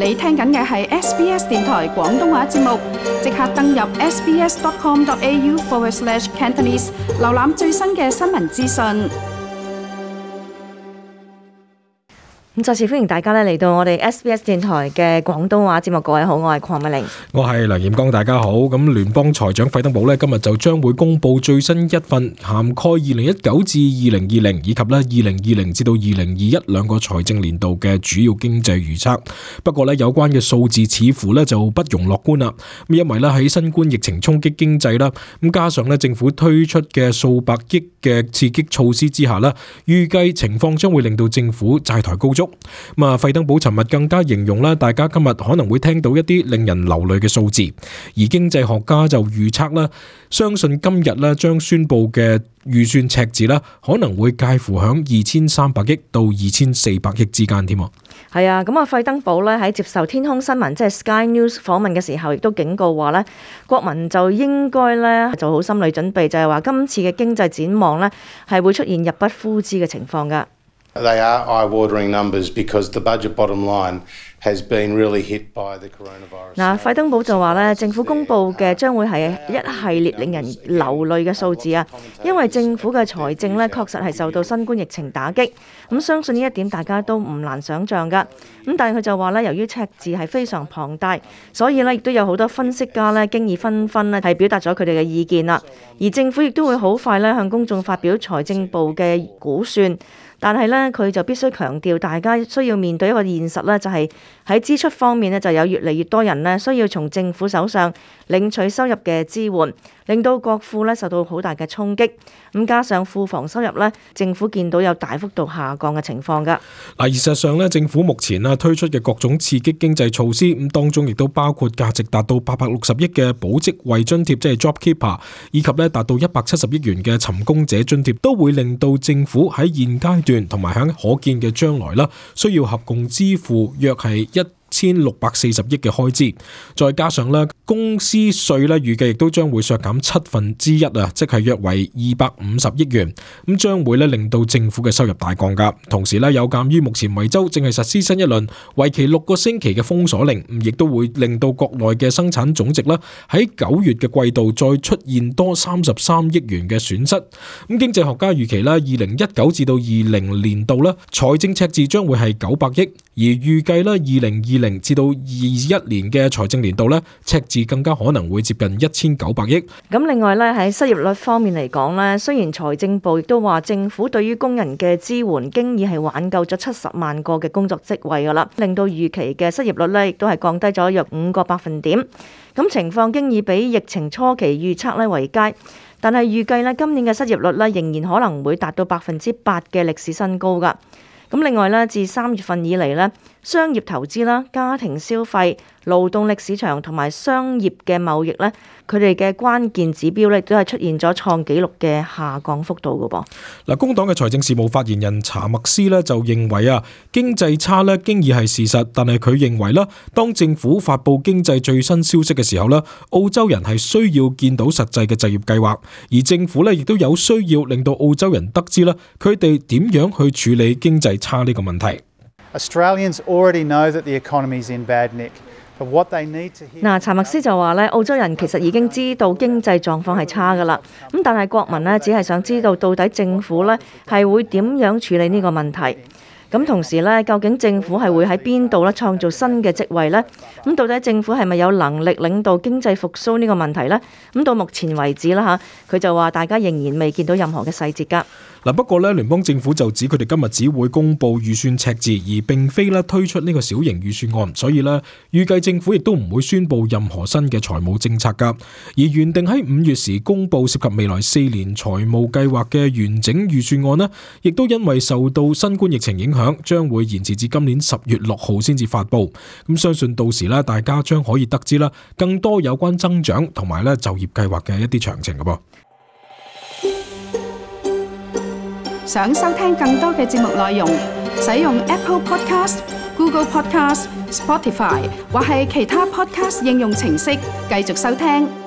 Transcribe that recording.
你聽緊嘅係 SBS 電台廣東話節目，即刻登入 sbs.com.au/Cantonese 瀏覽最新嘅新聞資訊。 咁再次歡迎大家嚟到我哋 SBS 電台嘅廣東話節目。各位好，我係鄺美玲， 我係梁彥剛，大家好。咁聯邦財長費登堡今日就將會公布最新一份涵蓋2019至2020以及2020至到2021兩個財政年度嘅主要經濟預測。不過有關嘅數字似乎就不容樂觀啦。因為喺新冠疫情衝擊經濟啦，咁加上政府推出嘅數百億嘅刺激措施之下預計情況將會令到政府債台高築。費登堡尋日更加形容大家今日可能會聽到一啲令人流淚嘅數字，而經濟學家就預測相信今日將宣布嘅預算赤字可能會介乎響2300億到2400億之間添。 係啊，咁費登堡喺接受天空新聞即係 Sky News 訪問嘅時候，亦都警告話國民就應該做好心理準備，就係話今次嘅經濟展望係會出現入不敷支嘅情況㗎。 They are eye-watering numbers because the budget bottom line has been really hit by the coronavirus. 費登堡就話政府公布嘅將會係一系列令人流淚嘅數字啊，因為政府嘅財政確實係受到新冠疫情打擊，咁相信呢一點大家都唔難想像㗎。咁但係佢就話由於赤字係非常龐大，所以亦都有好多分析家經議紛紛係表達咗佢哋嘅意見啦。而政府亦都會好快向公眾發表財政部嘅估算。但係佢就必須強調，大家需要面對一個現實就係喺支出方面就有越嚟越多人需要從政府手上領取收入嘅支援，令到國庫受到好大嘅衝擊。咁加上庫房收入政府見到有大幅度下降嘅情況㗎。 事實上政府目前推出嘅各種刺激經濟措施，咁當中亦都包括價值達到860億嘅保職位津貼，即係 JobKeeper， 以及達到170億元嘅尋工者津貼，都會令到政府喺現階段同埋喺可見嘅將來需要合共支付約係1640億嘅開支，再加上公司稅預計亦都將會削減1/7，即係約為250億元，咁將會令到政府嘅收入大降㗎。同時有鑑於目前維州正係實施新一輪為期6個星期嘅封鎖令，亦都會令到國內嘅生產總值喺9月嘅季度再出現多33億元嘅損失。咁經濟學家預期2019至到20年度財政赤字將會係900億，而預計2020至到21年嘅財政年度赤字更加可能會接近1900億。 咁另外喺失業率方面嚟講雖然財政部亦都話政府對於工人嘅支援經已係挽救咗70萬個嘅工作職位㗎啦，令到預期嘅失業率亦都係降低咗約5個百分點。咁情況經已比疫情初期預測為佳，但係預計今年嘅失業率仍然可能會達到8%嘅歷史新高㗎。咁另外自3月份以嚟商業投資啦、家庭消費、勞動力市場同埋商業嘅貿易佢哋嘅關鍵指標都係出現咗創紀錄嘅下降幅度㗎噃。 工黨嘅財政事務發言人查默斯就認為經濟差經已係事實，但係佢認為當政府發布經濟最新消息嘅時候澳洲人係需要見到實際嘅就業計劃，而政府亦都有需要令到澳洲人得知佢哋點樣去處理經濟差呢個問題。 Australians already know that the economy is in bad nick. 查默斯就話澳洲人其實已經知道經濟狀況係差㗎啦，咁但係國民只係想知道到底政府係會點樣處理呢個問題。咁同時究竟政府係會喺邊度創造新嘅職位呢？咁到底政府係咪有能力領導經濟復甦呢個問題呢？咁到目前為止佢就話大家仍然未見到任何嘅細節㗎。 不過聯邦政府就指佢哋今日只會公布預算赤字，而並非推出呢個小型預算案，所以預計政府亦都唔會宣布任何新嘅財務政策㗎。而原定喺5月時公布涉及未來4年財務計劃嘅完整預算案亦都因為受到新冠疫情影響，將會延遲至今年10月6號先至發布。咁相信到時大家將可以得知更多有關增長同埋就業計劃嘅一啲詳情㗎噃。 想收聽更多嘅節目內容，使用 Apple Podcast、Google Podcast、Spotify 或係其他 Podcast 應用程式繼續收聽。